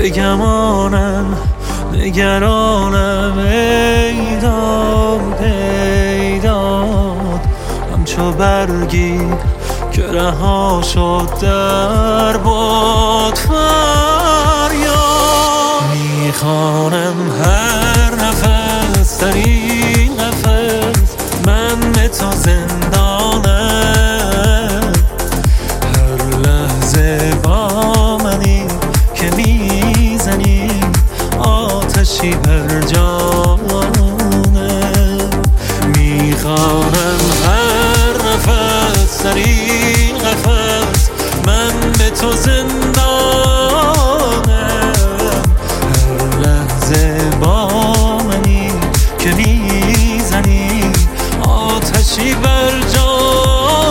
بگمانم نگرانم ایداد ایداد، همچو برگی که رها شد در باد فریاد. میخوانم هر نفس در این قفس من به تو زندانم، هر لحظه با منی که میزنی آتشی بر جانم. میخوانم هر نفس در این قفس من به تو زندانم، هر لحظه با منی که میزنی آتشی بر جانم.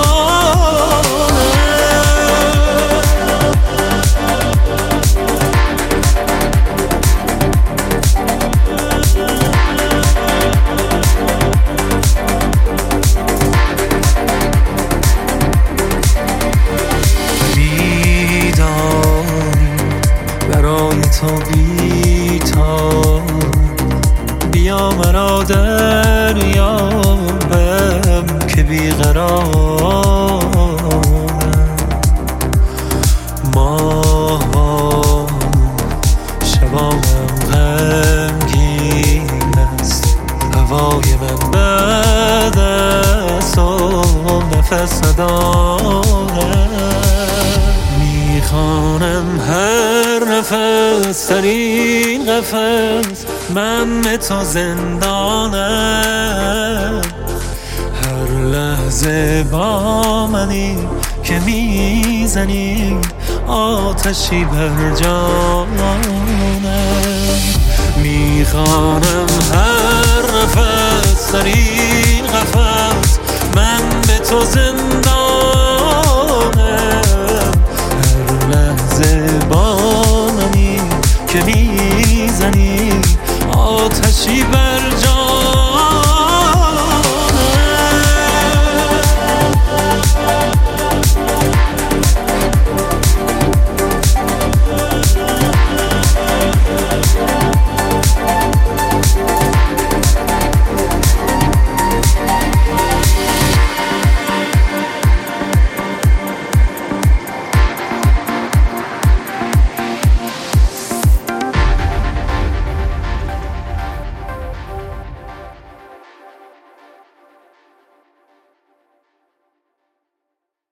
برای تو بی‌تاب بیا مرا دریابم که بیقرارم. ماه شبامم غمگین است، هوای من بد است و نفس ندارم. میخوانم هر نفس در این قفس من به تو زندانم، هر لحظه با منی که میزنی آتشی بر جانم. میخوانم هر نفس در این قفس من به تو زندانم،